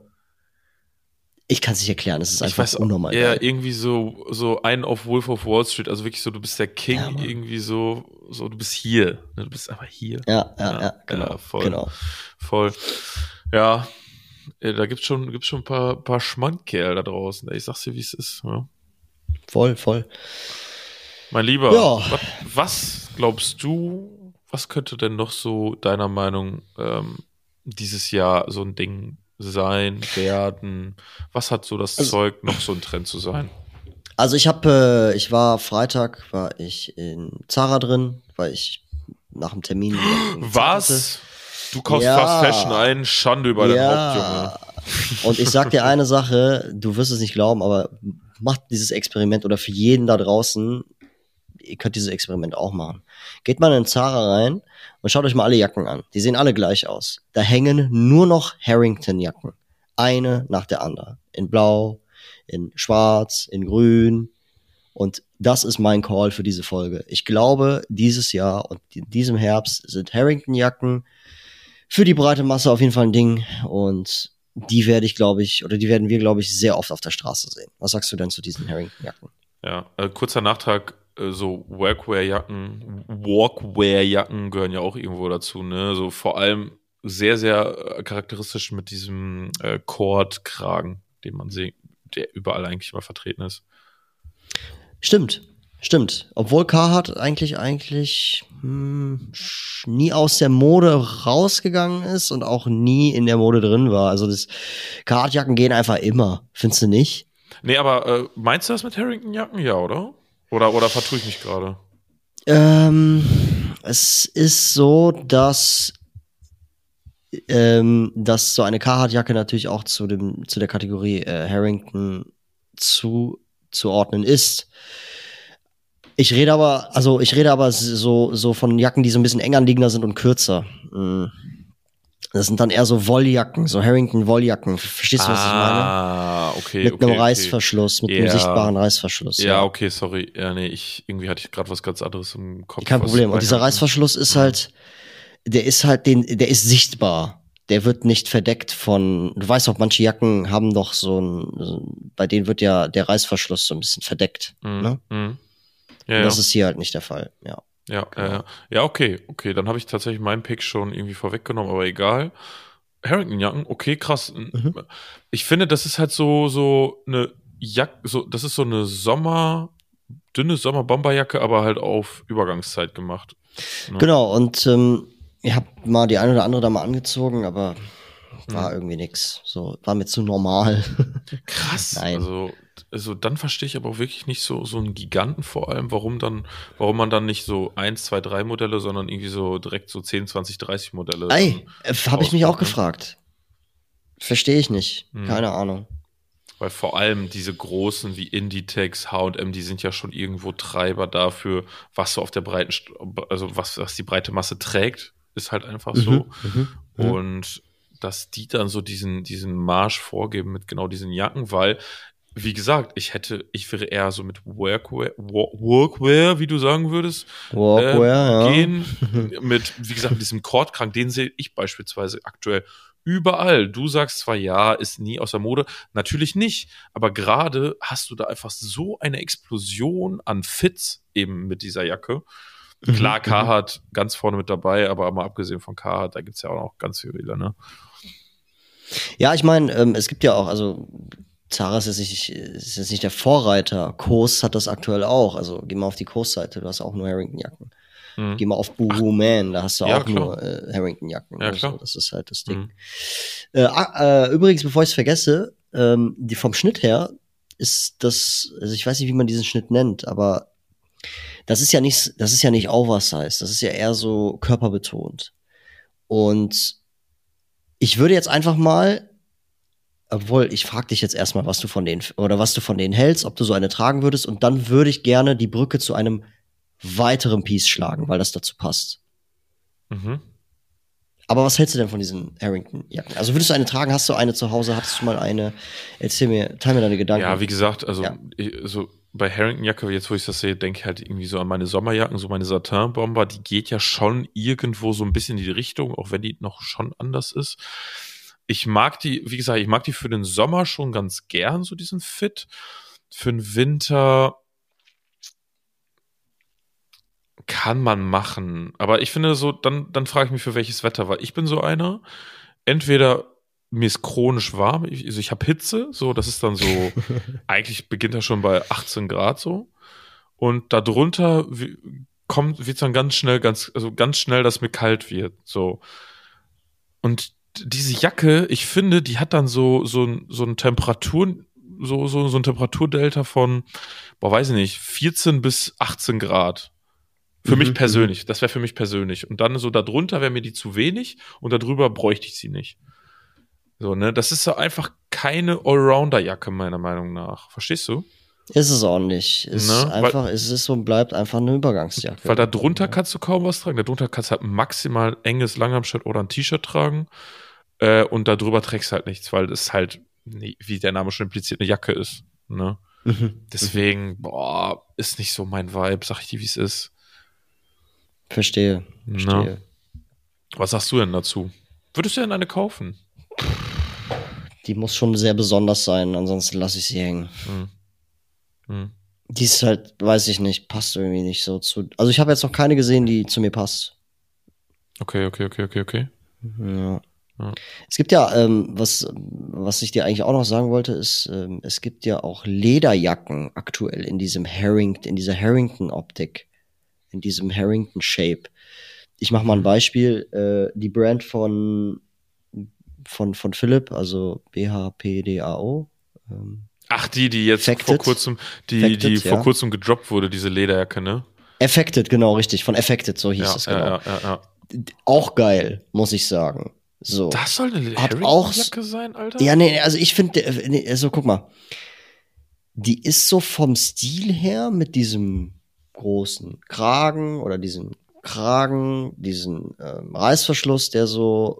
ich kann es nicht erklären, es ist einfach unnormal. Ja, irgendwie so ein auf Wolf of Wall Street, also wirklich so, du bist der King, ja, irgendwie so, du bist hier, ne? Du bist aber hier. Ja, genau. Ja, voll. Ja, da gibt's schon ein paar Schmankerl da draußen, ich sag's dir, wie es ist. Ja. Voll. Mein Lieber, was glaubst du, was könnte denn noch so deiner Meinung dieses Jahr so ein Ding sein, werden? Was hat so das Zeug, noch so ein Trend zu sein? Also Freitag war ich in Zara drin, weil ich nach dem Termin was? Du kaufst Fast Fashion ein, Schande über den Hauptjunge. Und ich sag dir eine Sache, du wirst es nicht glauben, aber macht dieses Experiment, oder für jeden da draußen, ihr könnt dieses Experiment auch machen. Geht mal in Zara rein und schaut euch mal alle Jacken an. Die sehen alle gleich aus. Da hängen nur noch Harrington-Jacken. Eine nach der anderen. In Blau, in Schwarz, in Grün. Und das ist mein Call für diese Folge. Ich glaube, dieses Jahr und in diesem Herbst sind Harrington-Jacken für die breite Masse auf jeden Fall ein Ding. Und die werde ich, glaube ich, oder die werden wir, glaube ich, sehr oft auf der Straße sehen. Was sagst du denn zu diesen Harrington-Jacken? Ja, kurzer Nachtrag, so Walkwear-Jacken gehören ja auch irgendwo dazu, ne? So vor allem sehr, sehr charakteristisch mit diesem Cord-Kragen, den man sieht, der überall eigentlich mal vertreten ist. Stimmt. Obwohl Carhartt eigentlich nie aus der Mode rausgegangen ist und auch nie in der Mode drin war. Also das Carhartt-Jacken gehen einfach immer. Findest du nicht? Nee, aber meinst du das mit Harrington-Jacken? Ja, oder? Oder vertue ich mich gerade? Es ist so, dass so eine Carhartt-Jacke natürlich auch zu der Kategorie Harrington zuzuordnen ist. Ich rede aber so von Jacken, die so ein bisschen eng anliegender sind und kürzer. Das sind dann eher so Wolljacken, so Harrington-Wolljacken. Verstehst du, was ich meine? Ah, okay. Mit einem Reißverschluss, mit einem sichtbaren Reißverschluss. Ja, okay, sorry. Ja, nee, irgendwie hatte ich gerade was ganz anderes im Kopf. Kein Problem. Und dieser Reißverschluss ist halt, der ist sichtbar. Der wird nicht verdeckt von, du weißt auch, manche Jacken haben doch bei denen wird ja der Reißverschluss so ein bisschen verdeckt. Ne? Ja, das ist hier halt nicht der Fall, ja. Ja, genau. Ja, okay, dann habe ich tatsächlich meinen Pick schon irgendwie vorweggenommen, aber egal. Harrington-Jacken, okay, krass. Ich finde, das ist halt so eine Jacke, das ist so eine dünne Sommer-Bomberjacke, aber halt auf Übergangszeit gemacht. Ne? Genau, und ich habe mal die eine oder andere da mal angezogen, aber war irgendwie nix. So, war mir zu normal. Krass. Nein. Also dann verstehe ich aber auch wirklich nicht so einen Giganten vor allem, warum man dann nicht so 1, 2, 3 Modelle, sondern irgendwie so direkt so 10, 20, 30 Modelle. Habe ich mich auch gefragt. Verstehe ich nicht. Keine Ahnung. Weil vor allem diese großen wie Inditex, H&M, die sind ja schon irgendwo Treiber dafür, was so auf der was die breite Masse trägt, ist halt einfach so. Und dass die dann so diesen Marsch vorgeben mit genau diesen Jacken, weil, wie gesagt, ich wäre eher so mit Workwear, wie du sagen würdest, gehen. Mit, wie gesagt, mit diesem Cordkragen, den sehe ich beispielsweise aktuell überall. Du sagst zwar, ja, ist nie aus der Mode. Natürlich nicht. Aber gerade hast du da einfach so eine Explosion an Fits eben mit dieser Jacke. Klar, Carhartt ganz vorne mit dabei, aber mal abgesehen von Carhartt, da gibt's ja auch noch ganz viele, ne? Ja, ich meine, es gibt ja auch, also Zara ist jetzt nicht der Vorreiter. Kos hat das aktuell auch. Also geh mal auf die Kos-Seite, du hast auch nur Harrington-Jacken. Geh mal auf Boohoo Man, da hast du auch nur Harrington-Jacken. Ja, klar. So. Das ist halt das Ding. Übrigens, bevor ich es vergesse, die vom Schnitt her ist das, also ich weiß nicht, wie man diesen Schnitt nennt, aber das ist ja nicht Oversize, das ist ja eher so körperbetont. Und ich würde jetzt einfach mal, obwohl ich frage dich jetzt erstmal, was du von denen hältst, ob du so eine tragen würdest, und dann würde ich gerne die Brücke zu einem weiteren Piece schlagen, weil das dazu passt. Aber was hältst du denn von diesen Harrington-Jacken? Also würdest du eine tragen? Hast du eine zu Hause? Hattest du mal eine? Teil mir deine Gedanken. Ja, wie gesagt, so bei Harrington-Jacke, jetzt wo ich das sehe, denke ich halt irgendwie so an meine Sommerjacken, so meine Satin-Bomber, die geht ja schon irgendwo so ein bisschen in die Richtung, auch wenn die noch schon anders ist. Ich mag die, wie gesagt, für den Sommer schon ganz gern, so diesen Fit. Für den Winter kann man machen. Aber ich finde so, dann frage ich mich, für welches Wetter, weil ich bin so einer, entweder mir ist chronisch warm, ich habe Hitze, so, das ist dann so, eigentlich beginnt das schon bei 18 Grad so. Und darunter wird es dann ganz schnell, dass mir kalt wird, so. Und diese Jacke, ich finde, die hat dann so ein ein Temperaturdelta von, weiß ich nicht, 14 bis 18 Grad. Für mich persönlich. Das wäre für mich persönlich. Und dann so darunter wäre mir die zu wenig und darüber bräuchte ich sie nicht. So, ne? Das ist so einfach keine Allrounder-Jacke, meiner Meinung nach. Verstehst du? Ist es auch nicht. Es ist und bleibt einfach eine Übergangsjacke. Weil darunter kannst du kaum was tragen. Darunter kannst du halt maximal enges Langarm-Shirt oder ein T-Shirt tragen. Und darüber trägst du halt nichts, weil es halt, wie der Name schon impliziert, eine Jacke ist. Ne? Deswegen, ist nicht so mein Vibe, sag ich dir, wie es ist. Verstehe. Was sagst du denn dazu? Würdest du denn eine kaufen? Die muss schon sehr besonders sein, ansonsten lasse ich sie hängen. Die ist halt, weiß ich nicht, passt irgendwie nicht so zu. Also ich habe jetzt noch keine gesehen, die zu mir passt. Okay. Ja. Es gibt ja, was ich dir eigentlich auch noch sagen wollte, ist, es gibt ja auch Lederjacken aktuell in dieser Harrington-Optik, in diesem Harrington-Shape. Ich mache mal ein Beispiel, die Brand von Philipp, also BHPDAO. Ach, die jetzt Affected. vor kurzem gedroppt wurde, diese Lederjacke, ne? Affected, genau, richtig, von Affected, so hieß es, genau. Ja. Auch geil, muss ich sagen. So. Das soll eine Harrington-Jacke sein, Alter? Ja, nee, also ich finde, also guck mal, die ist so vom Stil her mit diesem großen Kragen oder diesen Reißverschluss, der so,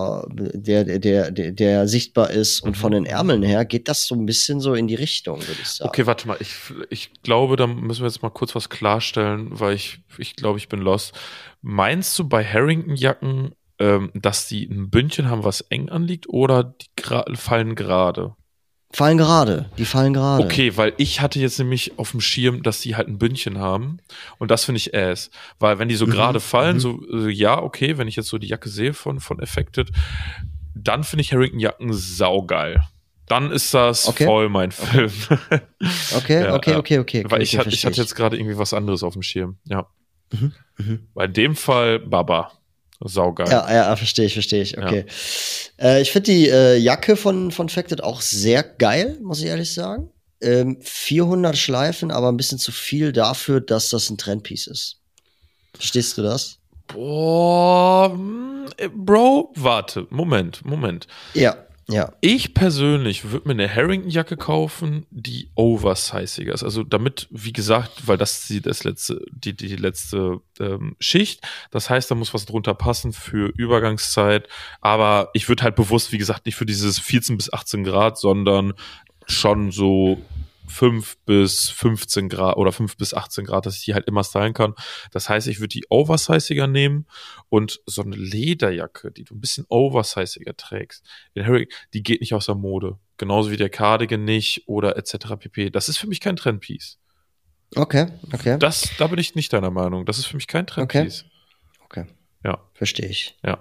der sichtbar ist, und von den Ärmeln her geht das so ein bisschen so in die Richtung, würde ich sagen. Okay, warte mal, ich glaube, da müssen wir jetzt mal kurz was klarstellen, weil ich glaube, ich bin lost. Meinst du bei Harrington-Jacken, dass die ein Bündchen haben, was eng anliegt, oder die fallen gerade? Die fallen gerade. Okay, weil ich hatte jetzt nämlich auf dem Schirm, dass die halt ein Bündchen haben, und das finde ich ass. Weil wenn die so gerade fallen, ja, okay, wenn ich jetzt so die Jacke sehe von Affected, dann finde ich Harrington-Jacken saugeil. Dann ist das voll mein Film. Okay. Weil ich hatte jetzt gerade irgendwie was anderes auf dem Schirm, ja. Bei dem Fall Baba. Saugeil. Ja, verstehe ich. Okay. Ja. Ich finde die Jacke von Affected auch sehr geil, muss ich ehrlich sagen. 400 Schleifen, aber ein bisschen zu viel dafür, dass das ein Trendpiece ist. Verstehst du das? Boah, Bro, warte, Moment. Ja. Ich persönlich würde mir eine Harrington-Jacke kaufen, die oversiziger ist. Also damit, wie gesagt, weil das die letzte Schicht. Das heißt, da muss was drunter passen für Übergangszeit. Aber ich würde halt bewusst, wie gesagt, nicht für dieses 14 bis 18 Grad, sondern schon so 5 bis 15 Grad oder 5 bis 18 Grad, dass ich die halt immer stylen kann. Das heißt, ich würde die oversiziger nehmen, und so eine Lederjacke, die du ein bisschen oversiziger trägst, die geht nicht aus der Mode. Genauso wie der Cardigan nicht oder etc. pp. Das ist für mich kein Trendpiece. Okay. Da bin ich nicht deiner Meinung. Das ist für mich kein Trendpiece. Okay. Ja. Verstehe ich. Ja.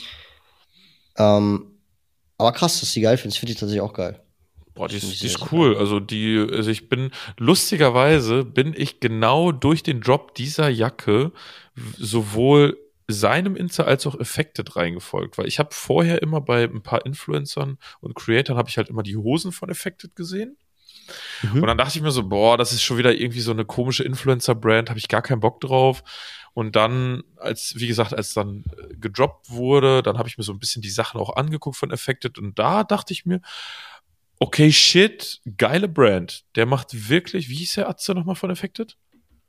Aber krass, dass du die geil findest. Finde ich tatsächlich auch geil. Boah, die ist cool. Also lustigerweise bin ich genau durch den Drop dieser Jacke sowohl seinem Insta als auch Affected reingefolgt, weil ich habe vorher immer bei ein paar Influencern und Creatoren habe ich halt immer die Hosen von Affected gesehen. Und dann dachte ich mir so, boah, das ist schon wieder irgendwie so eine komische Influencer-Brand, habe ich gar keinen Bock drauf. Und dann, als dann gedroppt wurde, dann habe ich mir so ein bisschen die Sachen auch angeguckt von Affected, und da dachte ich mir, okay, shit, geile Brand. Der macht wirklich, wie hieß der Atze nochmal von Affected?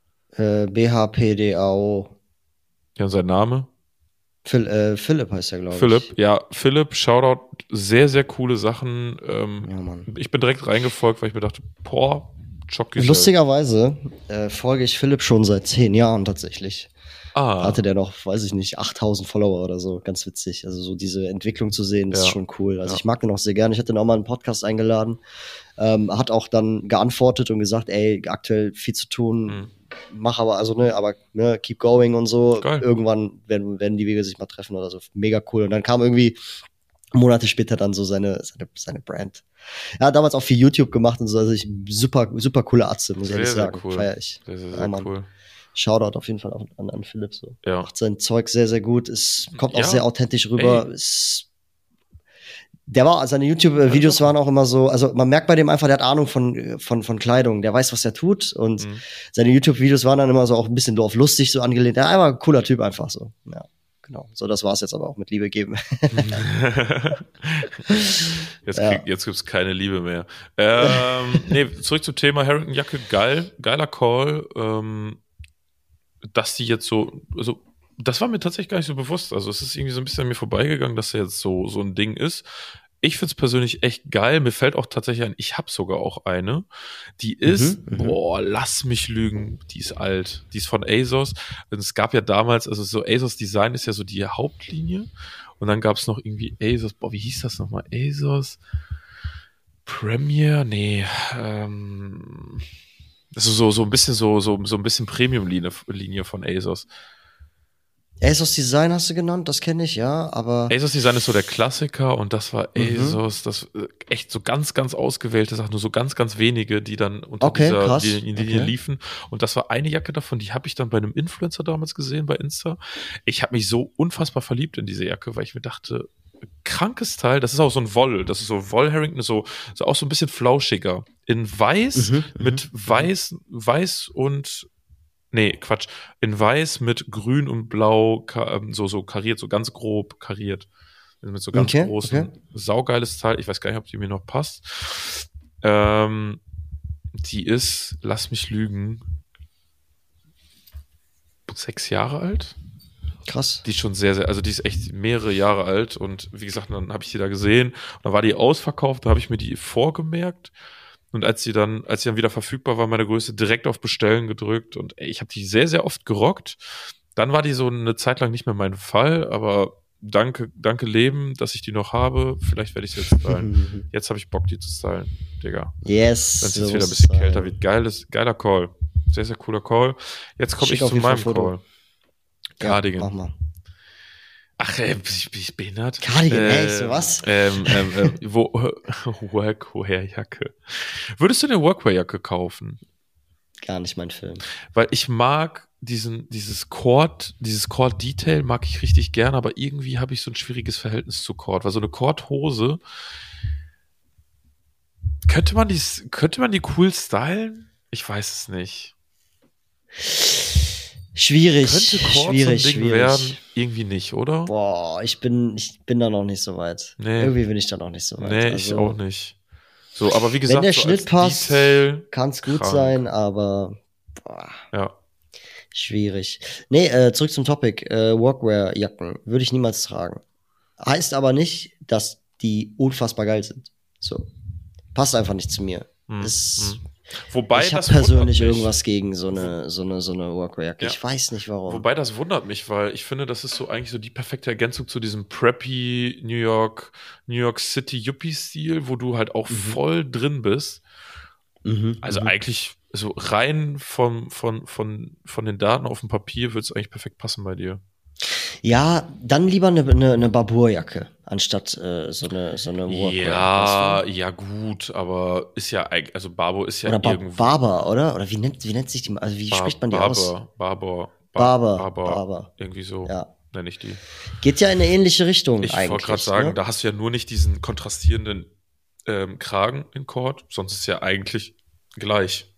BHPDAO. Ja, und sein Name? Philipp heißt er, glaube ich. Philipp, Shoutout, sehr, sehr coole Sachen. Mann. Ich bin direkt reingefolgt, weil ich mir dachte, boah, Chocki. Lustigerweise folge ich Philipp schon seit 10 Jahren tatsächlich. Hatte der noch, weiß ich nicht, 8000 Follower oder so. Ganz witzig. Also so diese Entwicklung zu sehen, ist schon cool. Also ich mag den auch sehr gerne. Ich hatte ihn auch mal einen Podcast eingeladen. Hat auch dann geantwortet und gesagt, ey, aktuell viel zu tun. Mach aber, keep going und so. Geil. Irgendwann werden die Wege sich mal treffen oder so. Mega cool. Und dann kam irgendwie Monate später dann so seine Brand. Er hat damals auch viel YouTube gemacht und so. Also super, super coole Atze, muss ich ehrlich sagen. Cool. Feier ich. Sehr cool. Shoutout auf jeden Fall an Philipp so. Ja. Macht sein Zeug sehr, sehr gut. Es kommt auch sehr authentisch rüber. Seine YouTube-Videos waren auch immer so, also man merkt bei dem einfach, der hat Ahnung von Kleidung, der weiß, was er tut, und seine YouTube-Videos waren dann immer so auch ein bisschen auf lustig so angelehnt. Der war ein cooler Typ einfach so. Ja, genau. So, das war's jetzt aber auch mit Liebe geben. Jetzt gibt's keine Liebe mehr. Zurück zum Thema Harrington-Jacke. Geiler Call. Dass die jetzt so, also das war mir tatsächlich gar nicht so bewusst. Also es ist irgendwie so ein bisschen an mir vorbeigegangen, dass der jetzt so ein Ding ist. Ich find's persönlich echt geil. Mir fällt auch tatsächlich ein, ich habe sogar auch eine. Die ist, lass mich lügen, die ist alt. Die ist von ASOS. Und es gab ja damals, also so ASOS Design ist ja so die Hauptlinie. Und dann gab's noch irgendwie ASOS, wie hieß das nochmal? ASOS. Premier, nee, das ist so ein bisschen so ein bisschen Premium-Linie von ASOS. ASOS Design hast du genannt, das kenne ich, ja, aber. ASOS Design ist so der Klassiker und das war ASOS, das echt so ganz, ganz ausgewählte Sachen, nur so ganz, ganz wenige, die dann unter dieser Linie liefen. Und das war eine Jacke davon, die habe ich dann bei einem Influencer damals gesehen, bei Insta. Ich habe mich so unfassbar verliebt in diese Jacke, weil ich mir dachte, krankes Teil, das ist auch so ein Woll, das ist so Woll-Harrington, so auch so ein bisschen flauschiger. In weiß, mit weiß und nee, Quatsch. In weiß mit grün und blau so kariert, so ganz grob kariert. Mit so ganz großen, saugeiles Teil. Ich weiß gar nicht, ob die mir noch passt. Die ist, lass mich lügen, 6 Jahre alt. Krass. Die ist schon sehr, sehr, also die ist echt mehrere Jahre alt. Und wie gesagt, dann habe ich die da gesehen. Und dann war die ausverkauft, da habe ich mir die vorgemerkt. Und als sie dann wieder verfügbar war, meine Größe, direkt auf Bestellen gedrückt. Und ich habe die sehr, sehr oft gerockt. Dann war die so eine Zeit lang nicht mehr mein Fall, aber danke Leben, dass ich die noch habe. Vielleicht werde ich sie jetzt stylen. Jetzt habe ich Bock, die zu stylen, Digga. Yes. Wenn es jetzt wieder ein bisschen kälter wird. Geiler Call. Sehr, sehr cooler Call. Jetzt komme ich zu meinem Call. Cardigan. Ja, mach mal. Ach, bin ich behindert? Cardigan, so was? Workwear-Jacke. Würdest du eine Workwear-Jacke kaufen? Gar nicht mein Film. Weil ich mag dieses Cord-Detail mag ich richtig gern, aber irgendwie habe ich so ein schwieriges Verhältnis zu Cord. Weil so eine Cord-Hose, könnte man die cool stylen? Ich weiß es nicht. Schwierig. Könnte Cord schwierig, so ein Ding werden? Irgendwie nicht, oder? Boah, ich bin da noch nicht so weit. Nee. Irgendwie bin ich da noch nicht so weit. Nee, ich auch nicht. So, aber wie gesagt, wenn der so Schnitt passt, kann es gut sein, aber ja. Schwierig. Nee, zurück zum Topic. Workwear-Jacken würde ich niemals tragen. Heißt aber nicht, dass die unfassbar geil sind. So. Passt einfach nicht zu mir. Wobei ich habe persönlich irgendwas gegen so eine Workwear-Jacke. Ja. Ich weiß nicht warum. Wobei das wundert mich, weil ich finde, das ist so eigentlich so die perfekte Ergänzung zu diesem preppy New York City Yuppie-Stil, wo du halt auch voll drin bist. Also eigentlich so rein von den Daten auf dem Papier würde es eigentlich perfekt passen bei dir. Ja, dann lieber eine Barbour-Jacke, anstatt so eine Workwear. Ja, gut, aber ist ja eigentlich, also Barbour ist ja oder irgendwo. Barber, oder? Oder wie nennt sich die, also wie spricht man die aus? Barber. Irgendwie so nenne ich die. Geht ja in eine ähnliche Richtung eigentlich. Ich wollte gerade sagen, da hast du ja nur nicht diesen kontrastierenden Kragen in Cord, sonst ist es ja eigentlich gleich.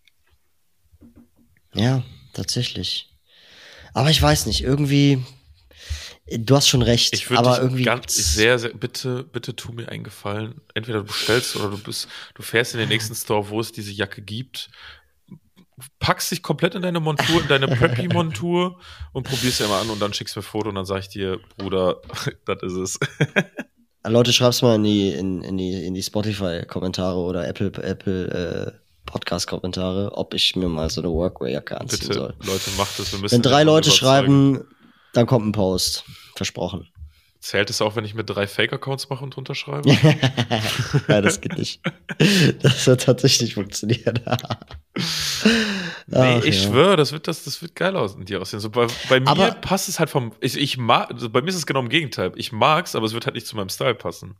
Ja, tatsächlich. Aber ich weiß nicht, irgendwie, du hast schon recht. Ich würde aber irgendwie sehr, sehr, bitte tu mir einen Gefallen. Entweder du bestellst oder du fährst in den nächsten Store, wo es diese Jacke gibt, packst dich komplett in deine Montur, in deine Preppy-Montur und probierst sie mal an und dann schickst mir ein Foto und dann sag ich dir, Bruder, das ist es. Leute, schreib's mal in die Spotify-Kommentare oder Apple Podcast-Kommentare, ob ich mir mal so eine Workwear-Jacke anziehen soll. Leute, macht das. Wenn 3 Leute schreiben, dann kommt ein Post. Versprochen. Zählt es auch, wenn ich mit 3 Fake-Accounts mache und drunter schreibe? Ja, das geht nicht. Das wird tatsächlich funktionieren. Nee, ich schwöre, das wird geil aussehen. So bei mir passt es halt ich mag, also bei mir ist es genau im Gegenteil. Ich mag's, aber es wird halt nicht zu meinem Style passen.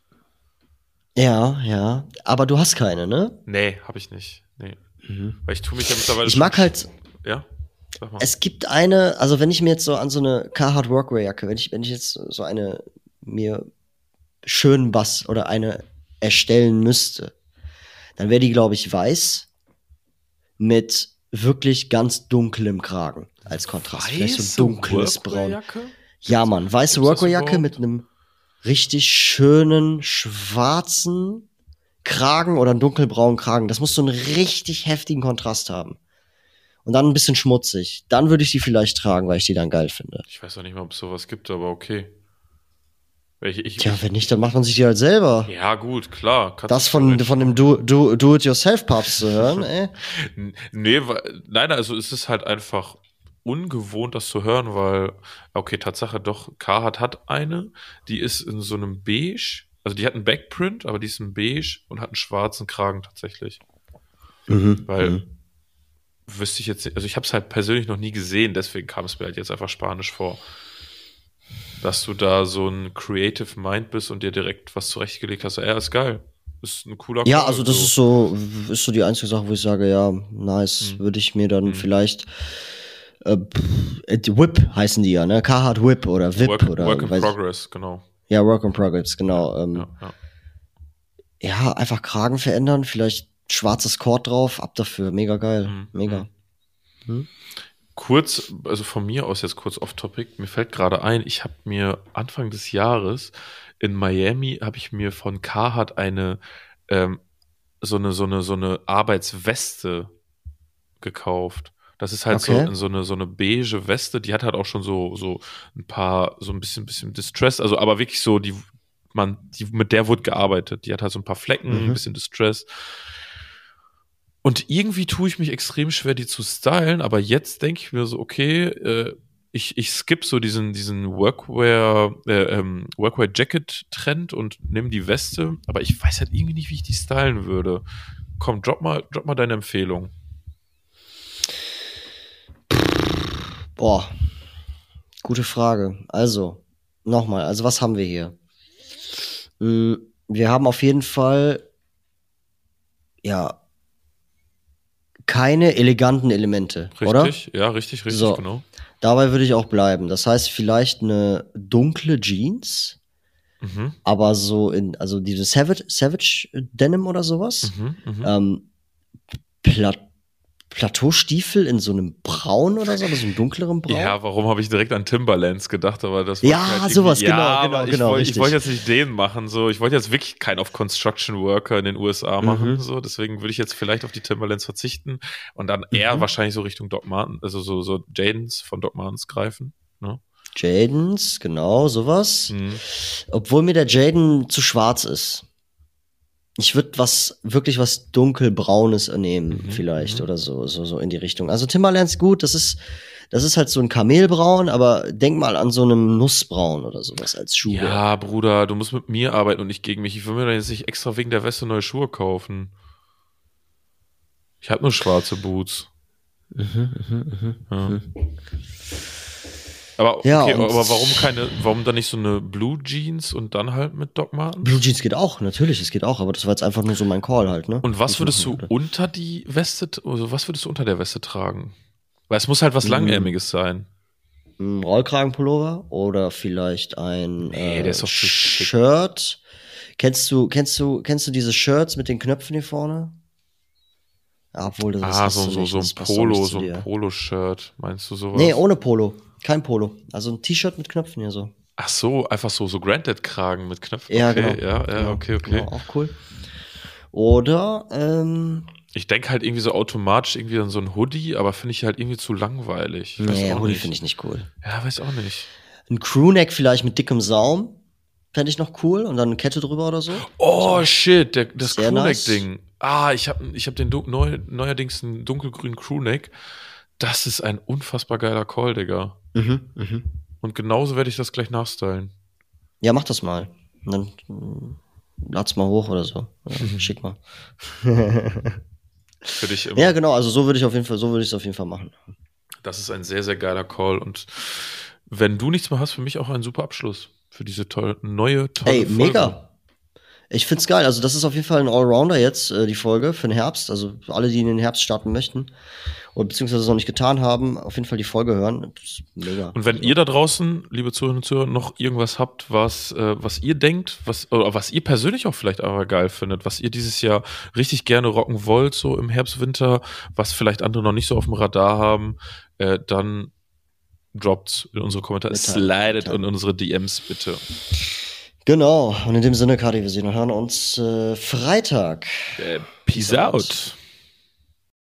Ja. Aber du hast keine, ne? Nee, hab ich nicht. Nee. Weil ich tue mich ja mittlerweile. Ich mag halt. Ja? Sag mal. Es gibt also wenn ich mir jetzt so an so eine Carhartt Workwear-Jacke, wenn ich jetzt so eine mir schön oder eine erstellen müsste, dann wäre die, glaube ich, weiß mit wirklich ganz dunklem Kragen als Kontrast. Vielleicht so dunkles Braun. Ja, Mann, weiße Workwear-Jacke mit einem richtig schönen schwarzen Kragen oder einen dunkelbraunen Kragen. Das muss so einen richtig heftigen Kontrast haben. Und dann ein bisschen schmutzig. Dann würde ich die vielleicht tragen, weil ich die dann geil finde. Ich weiß auch nicht mal, ob es sowas gibt, aber okay. Wenn nicht, dann macht man sich die halt selber. Ja, gut, klar. Das von dem Do-it-yourself-Papst zu hören, ey. Nein, also es ist halt einfach ungewohnt, das zu hören, weil, okay, Tatsache doch, Carhartt hat eine, die ist in so einem Beige, Also die hat einen Backprint, aber die ist in beige und hat einen schwarzen Kragen tatsächlich. Weil wüsste ich jetzt nicht, also ich habe es halt persönlich noch nie gesehen, deswegen kam es mir halt jetzt einfach spanisch vor. Dass du da so ein Creative Mind bist und dir direkt was zurechtgelegt hast. Ja, ist geil. Ist ein cooler Ja, Call, also das ist so die einzige Sache, wo ich sage, ja, nice, würde ich mir dann vielleicht Whip heißen die ja, ne? Carhartt Whip oder VIP oder Work in Progress, genau. Ja, Work in Progress, genau. Ja, einfach Kragen verändern, vielleicht schwarzes Cord drauf, ab dafür, mega geil, mega. Kurz, also von mir aus jetzt kurz off-topic, mir fällt gerade ein, ich habe mir Anfang des Jahres in Miami, habe ich mir von Carhartt eine so eine Arbeitsweste gekauft. Das ist halt so eine beige Weste, die hat halt auch schon so ein paar, so ein bisschen Distress, also aber wirklich so, mit der wurde gearbeitet. Die hat halt so ein paar Flecken, ein bisschen Distress. Und irgendwie tue ich mich extrem schwer, die zu stylen, aber jetzt denke ich mir so, okay, ich skippe so diesen Workwear-Jacket-Trend und nehme die Weste, aber ich weiß halt irgendwie nicht, wie ich die stylen würde. Komm, drop mal deine Empfehlung. Boah, gute Frage. Also, nochmal, also was haben wir hier? Wir haben auf jeden Fall, ja, keine eleganten Elemente, richtig, oder? Ja, richtig, so, genau. Dabei würde ich auch bleiben. Das heißt, vielleicht eine dunkle Jeans, aber so also diese Savage Denim oder sowas. Plateaustiefel in so einem Braun oder so, oder so einem dunkleren Braun. Ja, warum habe ich direkt an Timberlands gedacht, aber das ja, halt sowas, genau. Ich wollte jetzt nicht den machen, so. Ich wollte jetzt wirklich keinen auf Construction Worker in den USA machen, so. Deswegen würde ich jetzt vielleicht auf die Timberlands verzichten und dann eher wahrscheinlich so Richtung Doc Martens, also so Jadens von Doc Martens greifen, ne? Jadens, genau, sowas. Obwohl mir der Jaden zu schwarz ist. Ich würde wirklich was dunkelbraunes nehmen, vielleicht, oder so in die Richtung. Also Timberlands, gut, das ist halt so ein Kamelbraun, aber denk mal an so einem Nussbraun oder sowas als Schuhe. Ja, Bruder, du musst mit mir arbeiten und nicht gegen mich. Ich will mir da jetzt nicht extra wegen der Weste neue Schuhe kaufen. Ich habe nur schwarze Boots. Ja. Aber okay, aber warum dann nicht so eine Blue Jeans und dann halt mit Doc Martens? Blue Jeans geht auch, natürlich, es geht auch, aber das war jetzt einfach nur so mein Call halt, ne? Und was würdest du unter die Weste, also was würdest du unter der Weste tragen? Weil es muss halt was Langärmiges sein. Ein Rollkragenpullover oder vielleicht ein der ist doch Shirt. Kennst du diese Shirts mit den Knöpfen hier vorne? Ja, obwohl das so ein Polo-Shirt, meinst du sowas? Nee, ohne Polo. Kein Polo. Also ein T-Shirt mit Knöpfen hier so. Ach so, einfach so Granddad-Kragen mit Knöpfen. Ja, okay, genau. Ja, okay. Genau, auch cool. Oder, ich denke halt irgendwie so automatisch irgendwie an so ein Hoodie, aber finde ich halt irgendwie zu langweilig. Nee, Hoodie finde ich nicht cool. Ja, weiß auch nicht. Ein Crewneck vielleicht mit dickem Saum. Fände ich noch cool. Und dann eine Kette drüber oder so. Oh, shit, das Nice. Crewneck-Ding. Ich hab den neuerdings einen dunkelgrünen Crewneck. Das ist ein unfassbar geiler Call, Digga. Und genauso werde ich das gleich nachstylen. Ja, mach das mal. Und dann lad's mal hoch oder so. Ja, schick mal. Für dich immer. Ja, genau, also so würde ich es auf jeden Fall machen. Das ist ein sehr, sehr geiler Call. Und wenn du nichts mehr hast, für mich auch ein super Abschluss für diese tolle Folge. Mega. Ich find's geil. Also das ist auf jeden Fall ein Allrounder jetzt, die Folge für den Herbst. Also für alle, die in den Herbst starten möchten oder beziehungsweise es noch nicht getan haben, auf jeden Fall die Folge hören. Das ist mega. Und wenn ihr da draußen, liebe Zuhörerinnen und Zuhörer, noch irgendwas habt, was ihr denkt, was ihr persönlich auch vielleicht aber geil findet, was ihr dieses Jahr richtig gerne rocken wollt, so im Herbst, Winter, was vielleicht andere noch nicht so auf dem Radar haben, dann droppt in unsere Kommentare, slidet in unsere DMs bitte. Genau. Und in dem Sinne, Kadi, wir sehen und hören uns Freitag. Peace out.